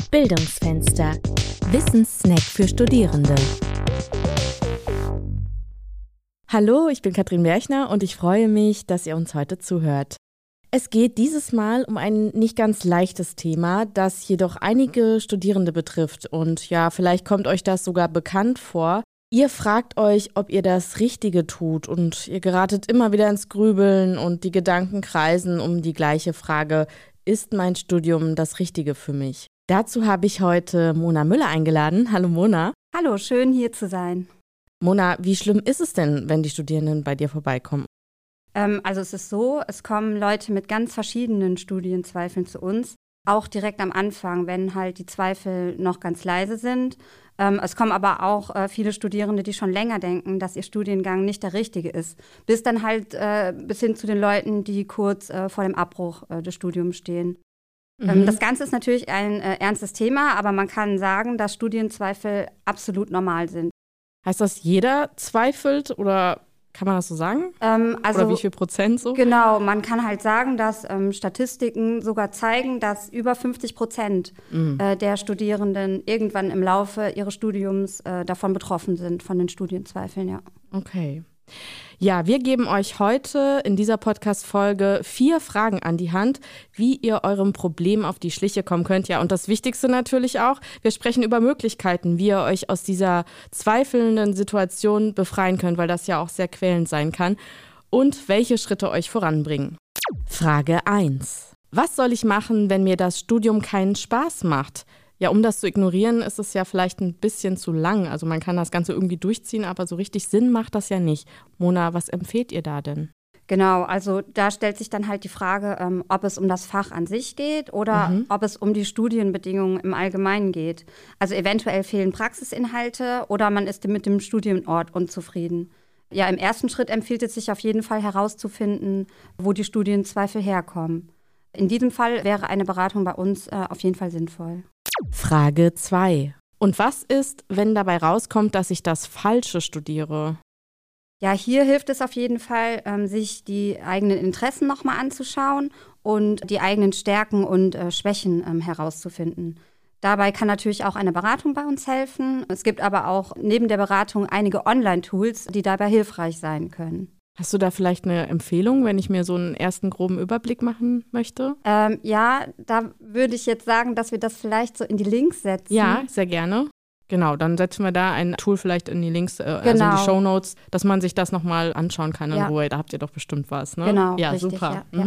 Bildungsfenster. Wissenssnack für Studierende. Hallo, ich bin Katrin Merchner und ich freue mich, dass ihr uns heute zuhört. Es geht dieses Mal um ein nicht ganz leichtes Thema, das jedoch einige Studierende betrifft. Und ja, vielleicht kommt euch das sogar bekannt vor. Ihr fragt euch, ob ihr das Richtige tut und ihr geratet immer wieder ins Grübeln und die Gedanken kreisen um die gleiche Frage: Ist mein Studium das Richtige für mich? Dazu habe ich heute Mona Müller eingeladen. Hallo Mona. Hallo, schön hier zu sein. Mona, wie schlimm ist es denn, wenn die Studierenden bei dir vorbeikommen? Also es ist so, es kommen Leute mit ganz verschiedenen Studienzweifeln zu uns, auch direkt am Anfang, wenn halt die Zweifel noch ganz leise sind. Es kommen aber auch viele Studierende, die schon länger denken, dass ihr Studiengang nicht der richtige ist. Bis dann halt bis hin zu den Leuten, die kurz vor dem Abbruch des Studiums stehen. Das Ganze ist natürlich ein ernstes Thema, aber man kann sagen, dass Studienzweifel absolut normal sind. Heißt das, jeder zweifelt oder kann man das so sagen? Oder wie viel Prozent so? Genau, man kann halt sagen, dass Statistiken sogar zeigen, dass über 50% der Studierenden irgendwann im Laufe ihres Studiums davon betroffen sind, von den Studienzweifeln, ja. Okay. Ja, wir geben euch heute in dieser Podcast-Folge 4 Fragen an die Hand, wie ihr eurem Problem auf die Schliche kommen könnt. Ja, und das Wichtigste natürlich auch, wir sprechen über Möglichkeiten, wie ihr euch aus dieser zweifelnden Situation befreien könnt, weil das ja auch sehr quälend sein kann, und welche Schritte euch voranbringen. Frage 1. Was soll ich machen, wenn mir das Studium keinen Spaß macht? Ja, um das zu ignorieren, ist es ja vielleicht ein bisschen zu lang. Also man kann das Ganze irgendwie durchziehen, aber so richtig Sinn macht das ja nicht. Mona, was empfehlt ihr da denn? Genau, also da stellt sich dann halt die Frage, ob es um das Fach an sich geht oder ob es um die Studienbedingungen im Allgemeinen geht. Also eventuell fehlen Praxisinhalte oder man ist mit dem Studienort unzufrieden. Ja, im ersten Schritt empfiehlt es sich auf jeden Fall herauszufinden, wo die Studienzweifel herkommen. In diesem Fall wäre eine Beratung bei uns auf jeden Fall sinnvoll. Frage 2. Und was ist, wenn dabei rauskommt, dass ich das Falsche studiere? Ja, hier hilft es auf jeden Fall, sich die eigenen Interessen nochmal anzuschauen und die eigenen Stärken und Schwächen herauszufinden. Dabei kann natürlich auch eine Beratung bei uns helfen. Es gibt aber auch neben der Beratung einige Online-Tools, die dabei hilfreich sein können. Hast du da vielleicht eine Empfehlung, wenn ich mir so einen ersten groben Überblick machen möchte? Ja, da würde ich jetzt sagen, dass wir das vielleicht so in die Links setzen. Ja, sehr gerne. Genau, dann setzen wir da ein Tool vielleicht in die Links, also in die Shownotes, dass man sich das nochmal anschauen kann in Ruhe. Da habt ihr doch bestimmt was, ne? Genau, ja, richtig, super. Ja.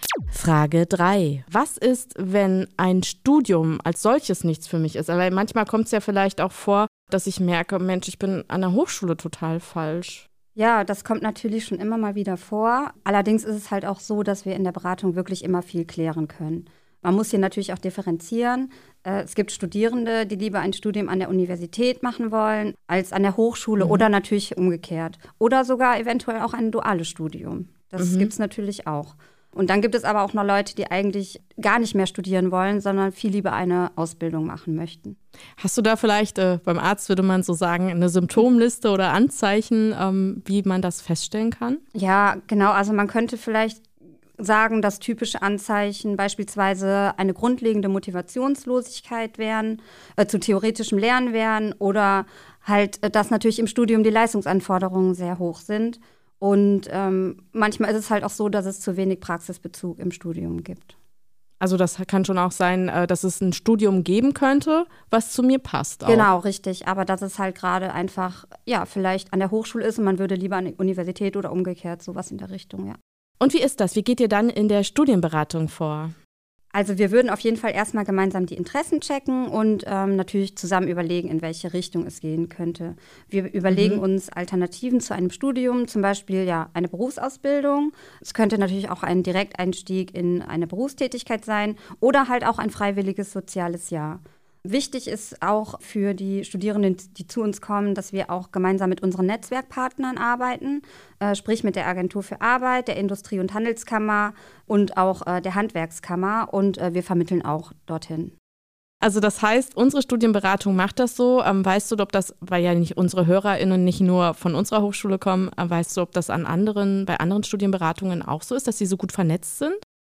Frage 3. Was ist, wenn ein Studium als solches nichts für mich ist? Aber manchmal kommt es ja vielleicht auch vor, dass ich merke, Mensch, ich bin an der Hochschule total falsch. Ja, das kommt natürlich schon immer mal wieder vor. Allerdings ist es halt auch so, dass wir in der Beratung wirklich immer viel klären können. Man muss hier natürlich auch differenzieren. Es gibt Studierende, die lieber ein Studium an der Universität machen wollen, als an der Hochschule oder natürlich umgekehrt. Oder sogar eventuell auch ein duales Studium. Das gibt es natürlich auch. Und dann gibt es aber auch noch Leute, die eigentlich gar nicht mehr studieren wollen, sondern viel lieber eine Ausbildung machen möchten. Hast du da vielleicht, beim Arzt würde man so sagen, eine Symptomliste oder Anzeichen, wie man das feststellen kann? Ja, genau. Also man könnte vielleicht sagen, dass typische Anzeichen beispielsweise eine grundlegende Motivationslosigkeit wären, zu theoretischem Lernen wären oder halt, dass natürlich im Studium die Leistungsanforderungen sehr hoch sind. Und manchmal ist es halt auch so, dass es zu wenig Praxisbezug im Studium gibt. Also das kann schon auch sein, dass es ein Studium geben könnte, was zu mir passt auch. Genau, richtig. Aber dass es halt gerade einfach, ja, vielleicht an der Hochschule ist und man würde lieber an die Universität oder umgekehrt, sowas in der Richtung, ja. Und wie ist das? Wie geht ihr dann in der Studienberatung vor? Also wir würden auf jeden Fall erstmal gemeinsam die Interessen checken und natürlich zusammen überlegen, in welche Richtung es gehen könnte. Wir überlegen uns Alternativen zu einem Studium, zum Beispiel ja eine Berufsausbildung. Es könnte natürlich auch ein Direkteinstieg in eine Berufstätigkeit sein oder halt auch ein freiwilliges soziales Jahr. Wichtig ist auch für die Studierenden, die zu uns kommen, dass wir auch gemeinsam mit unseren Netzwerkpartnern arbeiten, sprich mit der Agentur für Arbeit, der Industrie- und Handelskammer und auch der Handwerkskammer, und wir vermitteln auch dorthin. Also das heißt, unsere Studienberatung macht das so. Weißt du, ob das, weil ja nicht unsere HörerInnen nicht nur von unserer Hochschule kommen, weißt du, ob das bei anderen Studienberatungen auch so ist, dass sie so gut vernetzt sind?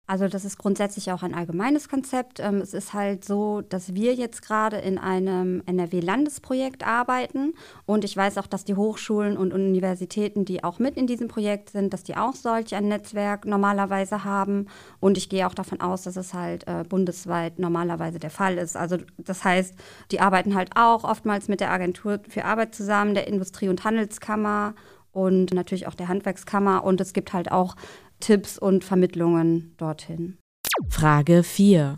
Also das ist grundsätzlich auch ein allgemeines Konzept. Es ist halt so, dass wir jetzt gerade in einem NRW-Landesprojekt arbeiten und ich weiß auch, dass die Hochschulen und Universitäten, die auch mit in diesem Projekt sind, dass die auch solch ein Netzwerk normalerweise haben und ich gehe auch davon aus, dass es halt bundesweit normalerweise der Fall ist. Also das heißt, die arbeiten halt auch oftmals mit der Agentur für Arbeit zusammen, der Industrie- und Handelskammer und natürlich auch der Handwerkskammer und es gibt halt auch Tipps und Vermittlungen dorthin. Frage 4.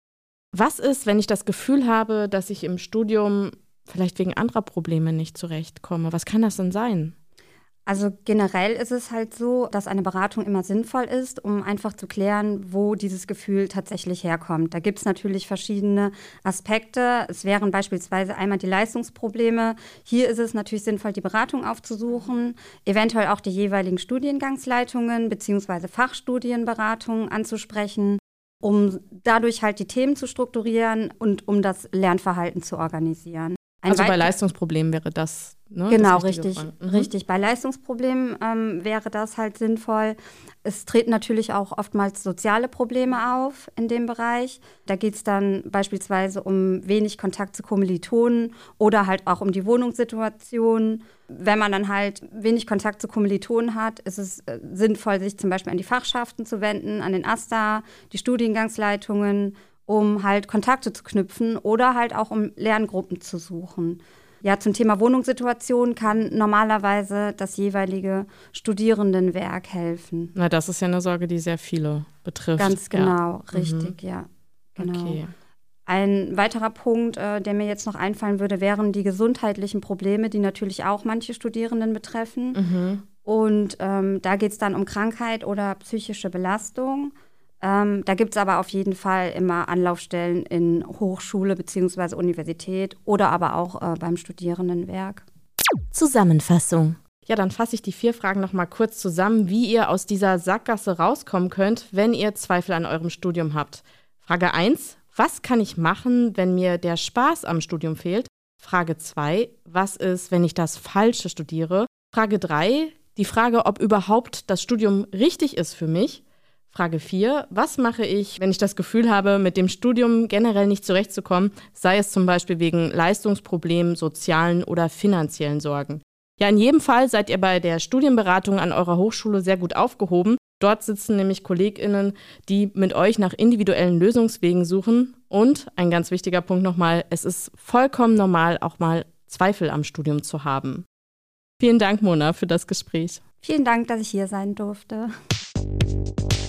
Was ist, wenn ich das Gefühl habe, dass ich im Studium vielleicht wegen anderer Probleme nicht zurechtkomme? Was kann das denn sein? Also generell ist es halt so, dass eine Beratung immer sinnvoll ist, um einfach zu klären, wo dieses Gefühl tatsächlich herkommt. Da gibt es natürlich verschiedene Aspekte. Es wären beispielsweise einmal die Leistungsprobleme. Hier ist es natürlich sinnvoll, die Beratung aufzusuchen, eventuell auch die jeweiligen Studiengangsleitungen bzw. Fachstudienberatungen anzusprechen, um dadurch halt die Themen zu strukturieren und um das Lernverhalten zu organisieren. Also bei Leistungsproblemen wäre das, ne? Genau, das richtig. Richtig. Bei Leistungsproblemen wäre das halt sinnvoll. Es treten natürlich auch oftmals soziale Probleme auf in dem Bereich. Da geht es dann beispielsweise um wenig Kontakt zu Kommilitonen oder halt auch um die Wohnungssituation. Wenn man dann halt wenig Kontakt zu Kommilitonen hat, ist es sinnvoll, sich zum Beispiel an die Fachschaften zu wenden, an den AStA, die Studiengangsleitungen, um halt Kontakte zu knüpfen oder halt auch um Lerngruppen zu suchen. Ja, zum Thema Wohnungssituation kann normalerweise das jeweilige Studierendenwerk helfen. Na, das ist ja eine Sorge, die sehr viele betrifft. Ganz genau, richtig, ja. Genau. Okay. Ein weiterer Punkt, der mir jetzt noch einfallen würde, wären die gesundheitlichen Probleme, die natürlich auch manche Studierenden betreffen. Und da geht es dann um Krankheit oder psychische Belastung. Da gibt es aber auf jeden Fall immer Anlaufstellen in Hochschule bzw. Universität oder aber auch beim Studierendenwerk. Zusammenfassung. Ja, dann fasse ich die 4 Fragen noch mal kurz zusammen, wie ihr aus dieser Sackgasse rauskommen könnt, wenn ihr Zweifel an eurem Studium habt. Frage 1. Was kann ich machen, wenn mir der Spaß am Studium fehlt? Frage 2. Was ist, wenn ich das Falsche studiere? Frage 3. Die Frage, ob überhaupt das Studium richtig ist für mich. Frage 4. Was mache ich, wenn ich das Gefühl habe, mit dem Studium generell nicht zurechtzukommen, sei es zum Beispiel wegen Leistungsproblemen, sozialen oder finanziellen Sorgen? Ja, in jedem Fall seid ihr bei der Studienberatung an eurer Hochschule sehr gut aufgehoben. Dort sitzen nämlich KollegInnen, die mit euch nach individuellen Lösungswegen suchen. Und ein ganz wichtiger Punkt nochmal, es ist vollkommen normal, auch mal Zweifel am Studium zu haben. Vielen Dank, Mona, für das Gespräch. Vielen Dank, dass ich hier sein durfte.